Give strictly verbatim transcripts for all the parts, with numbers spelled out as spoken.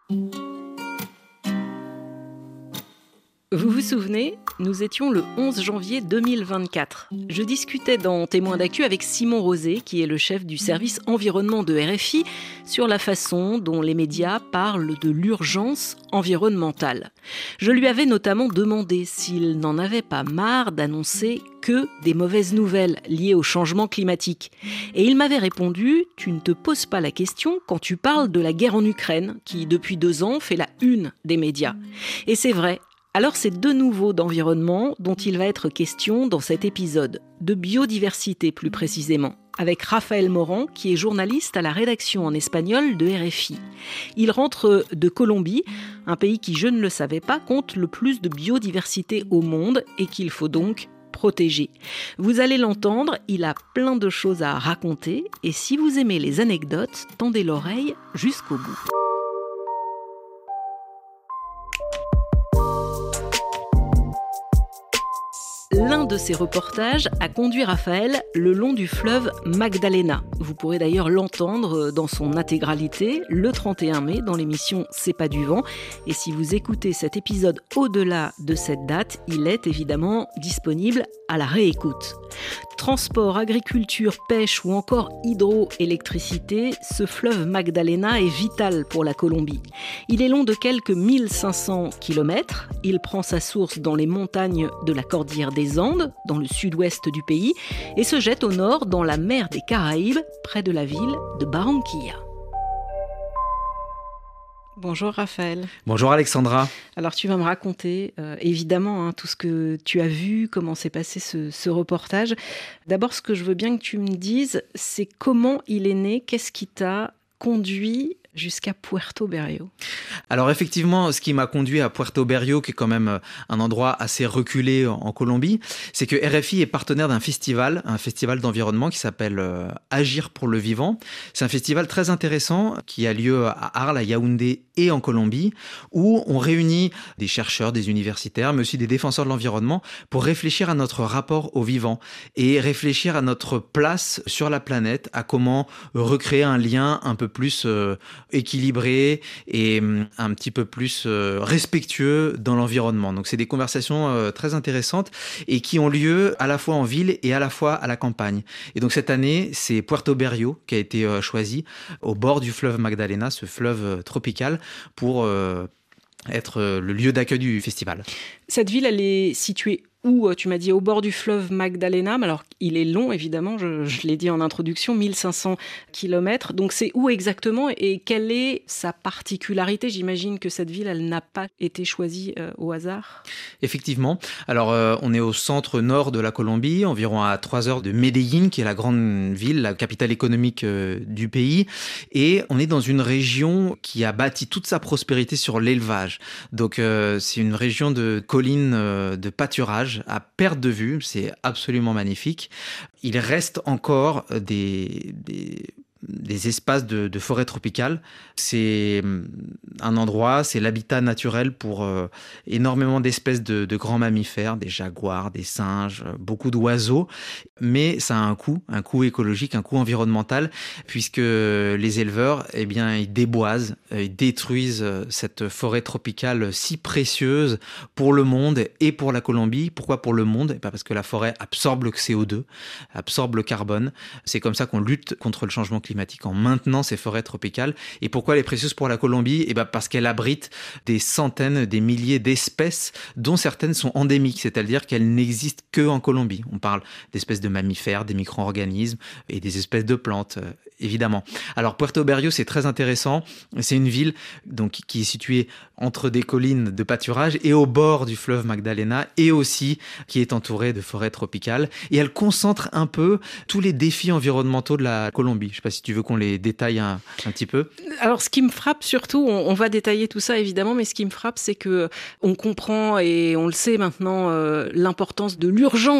Vous vous souvenez, nous étions le onze janvier deux mille vingt-quatre. Je discutais dans Témoins d'actu avec Simon Rosé, qui est le chef du service environnement de R F I, sur la façon dont les médias parlent de l'urgence environnementale. Je lui avais notamment demandé s'il n'en avait pas marre d'annoncer que des mauvaises nouvelles liées au changement climatique. Et il m'avait répondu « Tu ne te poses pas la question quand tu parles de la guerre en Ukraine, qui depuis deux ans fait la une des médias. » Et c'est vrai. Alors c'est de nouveau d'environnement dont il va être question dans cet épisode, de biodiversité plus précisément, avec Raphaël Morand qui est journaliste à la rédaction en espagnol de R F I. Il rentre de Colombie, un pays qui, je ne le savais pas, compte le plus de biodiversité au monde et qu'il faut donc protéger. Vous allez l'entendre, il a plein de choses à raconter et si vous aimez les anecdotes, tendez l'oreille jusqu'au bout. L'un de ces reportages a conduit Raphaël le long du fleuve Magdalena. Vous pourrez d'ailleurs l'entendre dans son intégralité le trente et un mai dans l'émission C'est pas du vent. Et si vous écoutez cet épisode au-delà de cette date, il est évidemment disponible à la réécoute. Transport, agriculture, pêche ou encore hydroélectricité, ce fleuve Magdalena est vital pour la Colombie. Il est long de quelques mille cinq cents kilomètres. Il prend sa source dans les montagnes de la Cordillère des Andes, dans le sud-ouest du pays, et se jette au nord dans la mer des Caraïbes, près de la ville de Barranquilla. Bonjour Raphaël. Bonjour Alexandra. Alors tu vas me raconter euh, évidemment hein, tout ce que tu as vu, comment s'est passé ce, ce reportage. D'abord, ce que je veux bien que tu me dises, c'est comment il est né, qu'est-ce qui t'a conduit jusqu'à Puerto Berrío. Alors effectivement, ce qui m'a conduit à Puerto Berrío, qui est quand même un endroit assez reculé en Colombie, c'est que R F I est partenaire d'un festival, un festival d'environnement qui s'appelle euh, Agir pour le vivant. C'est un festival très intéressant qui a lieu à Arles, à Yaoundé et en Colombie, où on réunit des chercheurs, des universitaires, mais aussi des défenseurs de l'environnement pour réfléchir à notre rapport au vivant et réfléchir à notre place sur la planète, à comment recréer un lien un peu plus euh, équilibré et un petit peu plus respectueux dans l'environnement. Donc c'est des conversations très intéressantes et qui ont lieu à la fois en ville et à la fois à la campagne. Et donc cette année, c'est Puerto Berrío qui a été choisi au bord du fleuve Magdalena, ce fleuve tropical, pour être le lieu d'accueil du festival. Cette ville, elle est située où? Tu m'as dit au bord du fleuve Magdalena, mais alors il est long évidemment, je, je l'ai dit en introduction, mille cinq cents kilomètres. Donc c'est où exactement et quelle est sa particularité? J'imagine que cette ville, elle n'a pas été choisie euh, au hasard. Effectivement. Alors euh, on est au centre nord de la Colombie, environ à trois heures de Medellín, qui est la grande ville, la capitale économique euh, du pays. Et on est dans une région qui a bâti toute sa prospérité sur l'élevage. Donc euh, c'est une région de collines, euh, de pâturage, à perte de vue, c'est absolument magnifique. Il reste encore des, des, des espaces de, de forêt tropicale. C'est un endroit, c'est l'habitat naturel pour euh, énormément d'espèces de, de grands mammifères, des jaguars, des singes, beaucoup d'oiseaux. Mais ça a un coût, un coût écologique, un coût environnemental, puisque les éleveurs, eh bien, ils déboisent, ils détruisent cette forêt tropicale si précieuse pour le monde et pour la Colombie. Pourquoi pour le monde? Eh bien parce que la forêt absorbe le C O deux, absorbe le carbone. C'est comme ça qu'on lutte contre le changement climatique, en maintenant ces forêts tropicales. Et pourquoi elle est précieuse pour la Colombie? Eh bien parce qu'elle abrite des centaines, des milliers d'espèces, dont certaines sont endémiques, c'est-à-dire qu'elles n'existent que en Colombie. On parle d'espèces de mammifères, des micro-organismes et des espèces de plantes, euh, évidemment. Alors Puerto Berrío, c'est très intéressant. C'est une ville donc, qui est située entre des collines de pâturage et au bord du fleuve Magdalena, et aussi qui est entourée de forêts tropicales. Et elle concentre un peu tous les défis environnementaux de la Colombie. Je ne sais pas si tu veux qu'on les détaille un, un petit peu. Alors ce qui me frappe surtout, on, on va détailler tout ça évidemment, mais ce qui me frappe, c'est que on comprend et on le sait maintenant euh, l'importance de l'urgence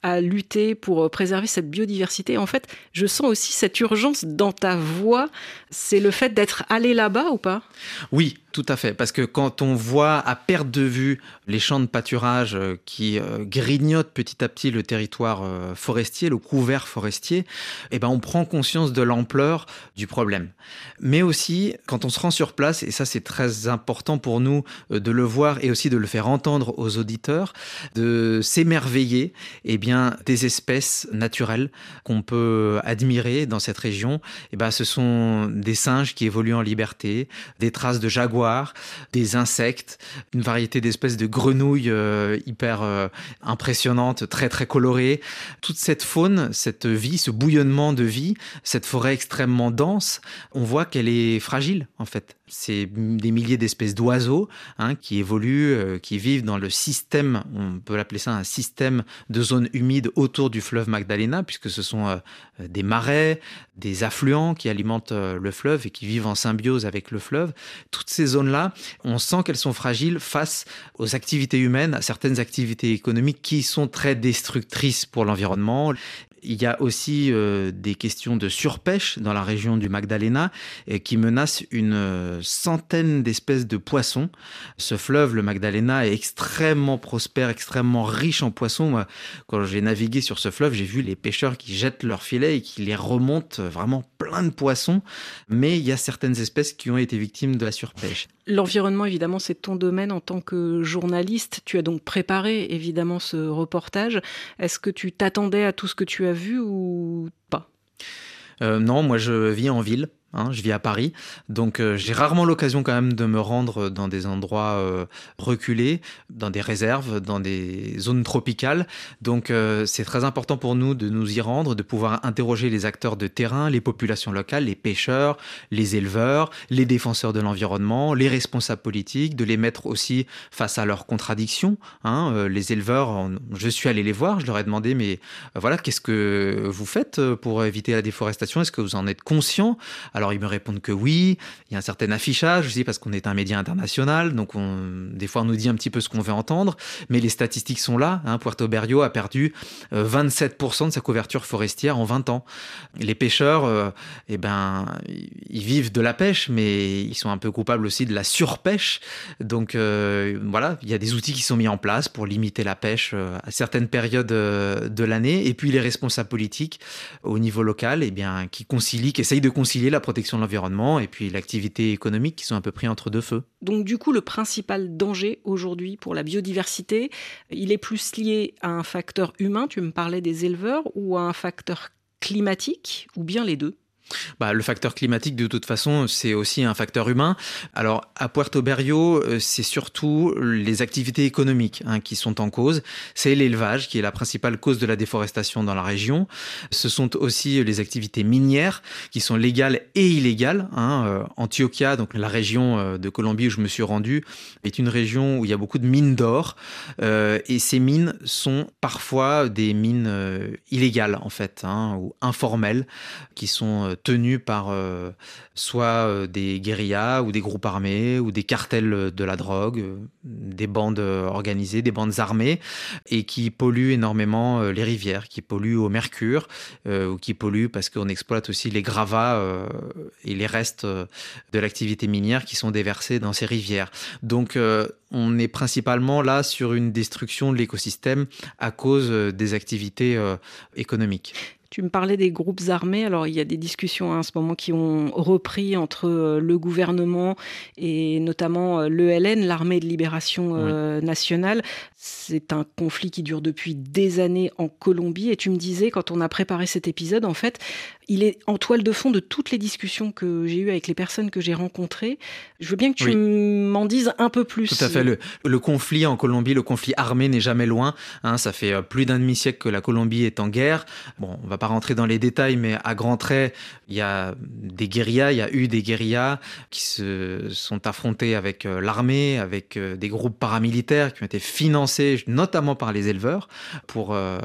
à lutter pour préserver cette biodiversité. En fait, je sens aussi cette urgence dans ta voix. C'est le fait d'être allé là-bas ou pas ? Oui, tout à fait. Parce que quand on voit à perte de vue les champs de pâturage qui grignotent petit à petit le territoire forestier, le couvert forestier, eh ben on prend conscience de l'ampleur du problème. Mais aussi, quand on se rend sur place, et ça c'est très important pour nous de le voir et aussi de le faire entendre aux auditeurs, de s'émerveiller eh bien, des espèces naturelles qu'on peut admirer dans cette région. Eh ben, ce sont des singes qui évoluent en liberté, des traces de jaguars, des insectes, une variété d'espèces de grenouilles euh, hyper euh, impressionnantes, très très colorées. Toute cette faune, cette vie, ce bouillonnement de vie, cette forêt extrêmement dense, on voit qu'elle est fragile en fait. C'est des milliers d'espèces d'oiseaux hein, qui évoluent, euh, qui vivent dans le système, on peut l'appeler ça un système de zones humides autour du fleuve Magdalena, puisque ce sont euh, des marais, des affluents qui alimentent euh, le fleuve et qui vivent en symbiose avec le fleuve. Toutes ces zones-là, on sent qu'elles sont fragiles face aux activités humaines, à certaines activités économiques qui sont très destructrices pour l'environnement. Il y a aussi euh, des questions de surpêche dans la région du Magdalena et qui menacent une euh, centaine d'espèces de poissons. Ce fleuve, le Magdalena, est extrêmement prospère, extrêmement riche en poissons. Moi, quand j'ai navigué sur ce fleuve, j'ai vu les pêcheurs qui jettent leurs filets et qui les remontent vraiment plein de poissons. Mais il y a certaines espèces qui ont été victimes de la surpêche. L'environnement, évidemment, c'est ton domaine en tant que journaliste. Tu as donc préparé, évidemment, ce reportage. Est-ce que tu t'attendais à tout ce que tu as vu ou pas ? euh, Non, moi je vis en ville. Hein, je vis à Paris, donc euh, j'ai rarement l'occasion quand même de me rendre dans des endroits euh, reculés, dans des réserves, dans des zones tropicales. Donc euh, c'est très important pour nous de nous y rendre, de pouvoir interroger les acteurs de terrain, les populations locales, les pêcheurs, les éleveurs, les défenseurs de l'environnement, les responsables politiques, de les mettre aussi face à leurs contradictions. Hein, euh, les éleveurs, je suis allé les voir, je leur ai demandé mais euh, voilà, qu'est-ce que vous faites pour éviter la déforestation ? Est-ce que vous en êtes conscient ? Alors ils me répondent que oui, il y a un certain affichage aussi parce qu'on est un média international, donc on, des fois on nous dit un petit peu ce qu'on veut entendre, mais les statistiques sont là. Hein, Puerto Berrio a perdu euh, vingt-sept pour cent de sa couverture forestière en vingt ans. Les pêcheurs, euh, eh ben, ils vivent de la pêche, mais ils sont un peu coupables aussi de la surpêche. Donc euh, voilà, il y a des outils qui sont mis en place pour limiter la pêche euh, à certaines périodes euh, de l'année. Et puis les responsables politiques au niveau local, eh bien, qui concilient, qui essayent de concilier la protection de l'environnement et puis l'activité économique qui sont un peu pris entre deux feux. Donc du coup, le principal danger aujourd'hui pour la biodiversité, il est plus lié à un facteur humain, tu me parlais des éleveurs, ou à un facteur climatique, ou bien les deux ? Bah, le facteur climatique, de toute façon, c'est aussi un facteur humain. Alors, à Puerto Berrio, c'est surtout les activités économiques hein, qui sont en cause. C'est l'élevage qui est la principale cause de la déforestation dans la région. Ce sont aussi les activités minières qui sont légales et illégales. Hein. Euh, Antioquia, donc la région de Colombie où je me suis rendu, est une région où il y a beaucoup de mines d'or. Euh, et ces mines sont parfois des mines euh, illégales, en fait, hein, ou informelles, qui sont euh, tenus par euh, soit euh, des guérillas ou des groupes armés ou des cartels de la drogue, euh, des bandes organisées, des bandes armées et qui polluent énormément euh, les rivières, qui polluent au mercure euh, ou qui polluent parce qu'on exploite aussi les gravats euh, et les restes euh, de l'activité minière qui sont déversés dans ces rivières. Donc euh, on est principalement là sur une destruction de l'écosystème à cause des activités euh, économiques. Tu me parlais des groupes armés. Alors, il y a des discussions en ce moment qui ont repris entre le gouvernement et notamment l'E L N, l'Armée de Libération oui. nationale. C'est un conflit qui dure depuis des années en Colombie. Et tu me disais, quand on a préparé cet épisode, en fait, il est en toile de fond de toutes les discussions que j'ai eues avec les personnes que j'ai rencontrées. Je veux bien que tu oui. m'en dises un peu plus. Tout à fait. Le, le conflit en Colombie, le conflit armé n'est jamais loin. Hein, ça fait plus d'un demi-siècle que la Colombie est en guerre. Bon, on va pas rentrer dans les détails, mais à grands traits, il y a des guérillas, il y a eu des guérillas qui se sont affrontés avec l'armée, avec des groupes paramilitaires qui ont été financés notamment par les éleveurs pour euh,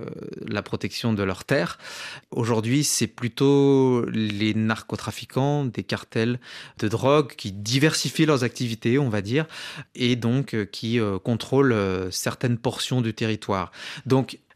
la protection de leurs terres. Aujourd'hui, c'est plutôt les narcotrafiquants, des cartels de drogue qui diversifient leurs activités, on va dire, et donc qui euh, contrôlent euh, certaines portions du territoire. Donc,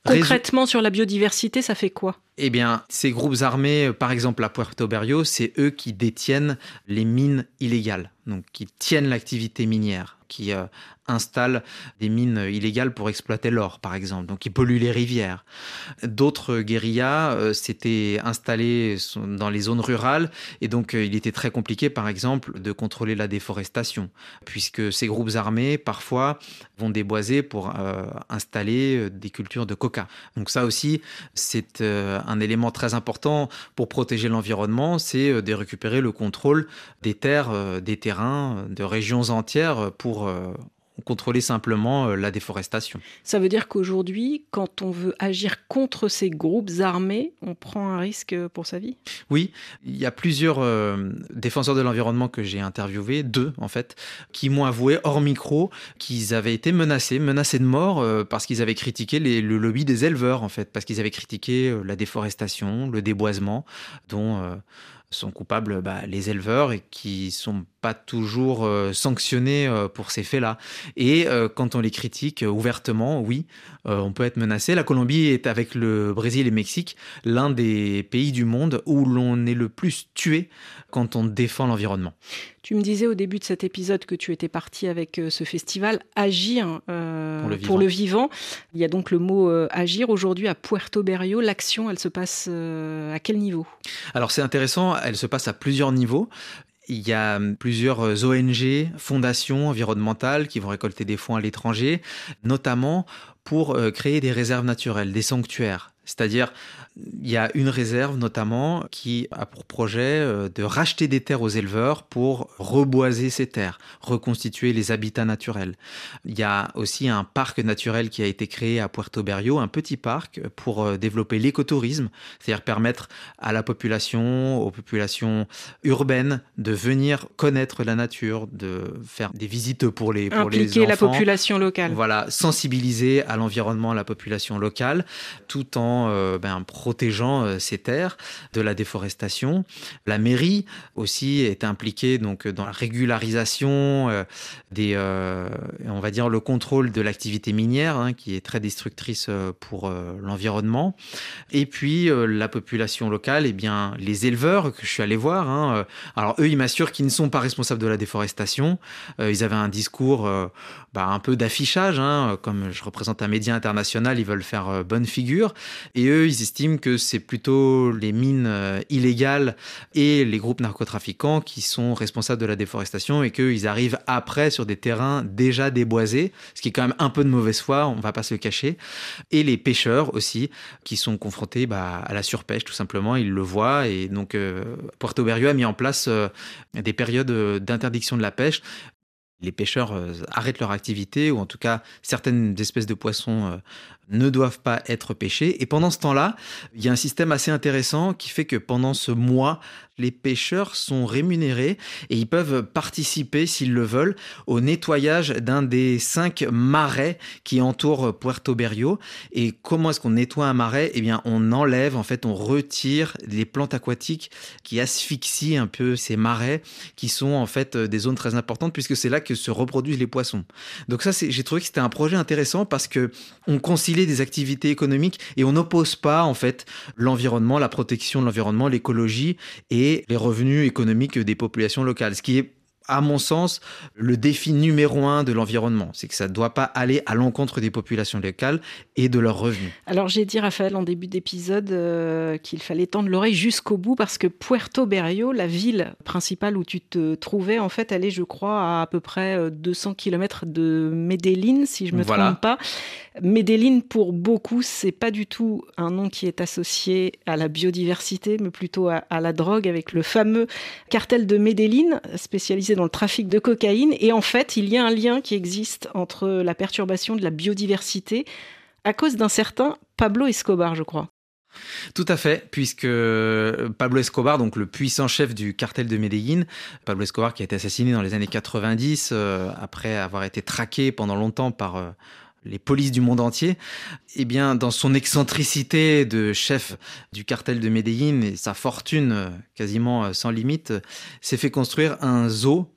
Concrètement, sur la biodiversité, ça fait quoi ? Eh bien, ces groupes armés, par exemple à Puerto Berrio, c'est eux qui détiennent les mines illégales, donc qui tiennent l'activité minière, qui euh, installent des mines illégales pour exploiter l'or, par exemple, donc qui polluent les rivières. D'autres guérillas euh, s'étaient installés dans les zones rurales et donc euh, il était très compliqué, par exemple, de contrôler la déforestation, puisque ces groupes armés, parfois, vont déboiser pour euh, installer des cultures de coca. Donc ça aussi, c'est euh, un élément très important pour protéger l'environnement, c'est de récupérer le contrôle des terres, des terrains, de régions entières pour contrôler simplement la déforestation. Ça veut dire qu'aujourd'hui, quand on veut agir contre ces groupes armés, on prend un risque pour sa vie ? Oui, il y a plusieurs euh, défenseurs de l'environnement que j'ai interviewés, deux en fait, qui m'ont avoué hors micro qu'ils avaient été menacés, menacés de mort euh, parce qu'ils avaient critiqué les, le lobby des éleveurs en fait, parce qu'ils avaient critiqué euh, la déforestation, le déboisement, dont euh, sont coupables bah, les éleveurs et qui sont pas toujours euh, sanctionnés euh, pour ces faits-là. Et euh, quand on les critique euh, ouvertement, oui, euh, on peut être menacé. La Colombie est, avec le Brésil et le Mexique, l'un des pays du monde où l'on est le plus tué quand on défend l'environnement. Tu me disais au début de cet épisode que tu étais parti avec ce festival Agir euh, pour, le pour le vivant. Il y a donc le mot euh, Agir. Aujourd'hui à Puerto Berrio, l'action, elle se passe euh, à quel niveau ? Alors c'est intéressant, elle se passe à plusieurs niveaux. Il y a plusieurs O N G, fondations environnementales qui vont récolter des fonds à l'étranger, notamment pour créer des réserves naturelles, des sanctuaires. C'est-à-dire, il y a une réserve notamment qui a pour projet de racheter des terres aux éleveurs pour reboiser ces terres, reconstituer les habitats naturels. Il y a aussi un parc naturel qui a été créé à Puerto Berrio, un petit parc pour développer l'écotourisme, c'est-à-dire permettre à la population, aux populations urbaines de venir connaître la nature, de faire des visites pour les, pour les enfants. Impliquer la population locale. Voilà, sensibiliser à l'environnement la population locale, tout en Euh, ben, protégeant euh, ces terres de la déforestation. La mairie aussi est impliquée donc, dans la régularisation euh, des, euh, on va dire le contrôle de l'activité minière hein, qui est très destructrice euh, pour euh, l'environnement. Et puis euh, la population locale, eh bien, les éleveurs que je suis allé voir, hein, euh, alors eux ils m'assurent qu'ils ne sont pas responsables de la déforestation. Euh, ils avaient un discours euh, bah, un peu d'affichage, hein, comme je représente un média international, ils veulent faire euh, bonne figure. Et eux, ils estiment que c'est plutôt les mines euh, illégales et les groupes narcotrafiquants qui sont responsables de la déforestation et qu'ils arrivent après sur des terrains déjà déboisés, ce qui est quand même un peu de mauvaise foi, on ne va pas se le cacher. Et les pêcheurs aussi, qui sont confrontés bah, à la surpêche tout simplement, ils le voient. Et donc, euh, Puerto Berrio a mis en place euh, des périodes d'interdiction de la pêche. Les pêcheurs euh, arrêtent leur activité, ou en tout cas, certaines espèces de poissons euh, ne doivent pas être pêchés. Et pendant ce temps-là, il y a un système assez intéressant qui fait que pendant ce mois, les pêcheurs sont rémunérés et ils peuvent participer, s'ils le veulent, au nettoyage d'un des cinq marais qui entourent Puerto Berrio. Et comment est-ce qu'on nettoie un marais ? Eh bien, on enlève, en fait, on retire les plantes aquatiques qui asphyxient un peu ces marais, qui sont en fait des zones très importantes puisque c'est là que se reproduisent les poissons. Donc ça, c'est, j'ai trouvé que c'était un projet intéressant parce que on concilie des activités économiques et on n'oppose pas en fait l'environnement, la protection de l'environnement, l'écologie et les revenus économiques des populations locales. Ce qui est, à mon sens, le défi numéro un de l'environnement. C'est que ça ne doit pas aller à l'encontre des populations locales et de leurs revenus. Alors j'ai dit, Raphaël, en début d'épisode, euh, qu'il fallait tendre l'oreille jusqu'au bout parce que Puerto Berrio, la ville principale où tu te trouvais, en fait, elle est, je crois, à à peu près deux cents kilomètres de Medellín, si je ne me Voilà. trompe pas. Medellín, pour beaucoup, c'est pas du tout un nom qui est associé à la biodiversité, mais plutôt à, à la drogue, avec le fameux cartel de Medellín, spécialisé dans le trafic de cocaïne. Et en fait, il y a un lien qui existe entre la perturbation de la biodiversité à cause d'un certain Pablo Escobar, je crois. Tout à fait, puisque Pablo Escobar, donc le puissant chef du cartel de Medellín, Pablo Escobar qui a été assassiné dans les années quatre-vingt-dix, euh, après avoir été traqué pendant longtemps par euh, les polices du monde entier, eh bien, dans son excentricité de chef du cartel de Medellín et sa fortune quasiment sans limite, s'est fait construire un zoo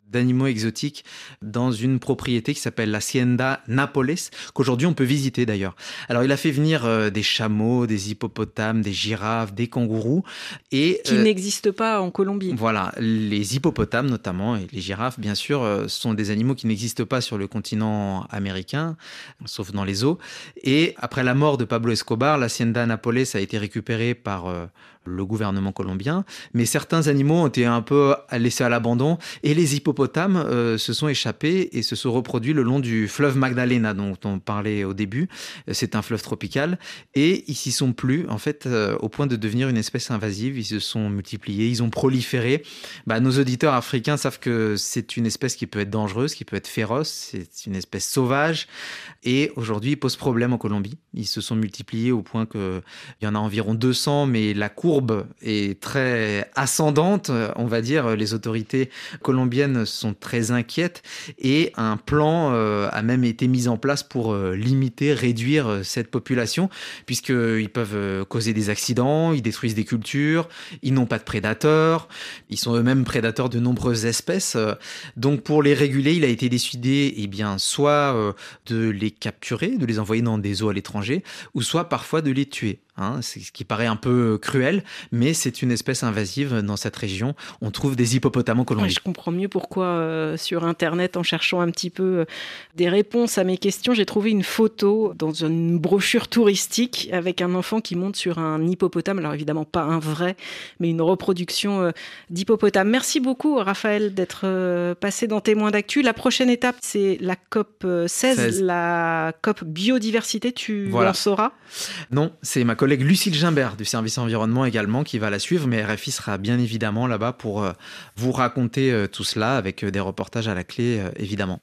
d'animaux exotiques dans une propriété qui s'appelle l'Hacienda Nápoles, qu'aujourd'hui on peut visiter d'ailleurs. Alors il a fait venir euh, des chameaux, des hippopotames, des girafes, des kangourous. Et, qui euh, n'existent pas en Colombie. Voilà, les hippopotames notamment, et les girafes bien sûr, euh, sont des animaux qui n'existent pas sur le continent américain, sauf dans les zoos. Et après la mort de Pablo Escobar, l'Hacienda Nápoles a été récupérée par euh, le gouvernement colombien, mais certains animaux ont été un peu laissés à l'abandon et les hippopotames euh, se sont échappés et se sont reproduits le long du fleuve Magdalena dont on parlait au début. C'est un fleuve tropical et ils s'y sont plus en fait euh, au point de devenir une espèce invasive. Ils se sont multipliés, ils ont proliféré. Bah, nos auditeurs africains savent que c'est une espèce qui peut être dangereuse, qui peut être féroce, c'est une espèce sauvage et aujourd'hui ils posent problème en Colombie. Ils se sont multipliés au point qu'il y en a environ deux cents, mais la courbe est très ascendante, on va dire. Les autorités colombiennes sont très inquiètes et un plan euh, a même été mis en place pour euh, limiter, réduire euh, cette population, puisqu'ils peuvent euh, causer des accidents, ils détruisent des cultures, ils n'ont pas de prédateurs, ils sont eux-mêmes prédateurs de nombreuses espèces. Donc pour les réguler, il a été décidé eh bien, soit euh, de les capturer, de les envoyer dans des zoos à l'étranger, ou soit parfois de les tuer. Hein, c'est ce qui paraît un peu cruel, mais c'est une espèce invasive dans cette région. On trouve des hippopotames en Colombie. Ouais, je comprends mieux pourquoi euh, sur Internet, en cherchant un petit peu euh, des réponses à mes questions, j'ai trouvé une photo dans une brochure touristique avec un enfant qui monte sur un hippopotame. Alors évidemment pas un vrai, mais une reproduction euh, d'hippopotame. Merci beaucoup Raphaël d'être euh, passé dans Témoins d'actu. La prochaine étape, c'est la COP seize, seize. La COP biodiversité. Tu voilà. en sauras ? Non, c'est ma collègue Lucille Gimbert du service environnement également qui va la suivre, mais R F I sera bien évidemment là-bas pour euh, vous raconter euh, tout cela avec euh, des reportages à la clé euh, évidemment.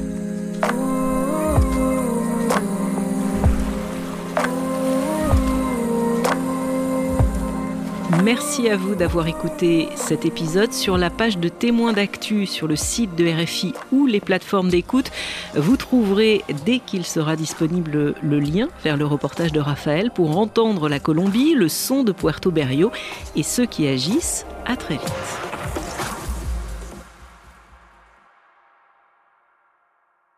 Merci à vous d'avoir écouté cet épisode. Sur la page de Témoins d'actu sur le site de R F I ou les plateformes d'écoute, vous trouverez dès qu'il sera disponible le lien vers le reportage de Raphaël pour entendre la Colombie, le son de Puerto Berrio et ceux qui agissent. À très vite.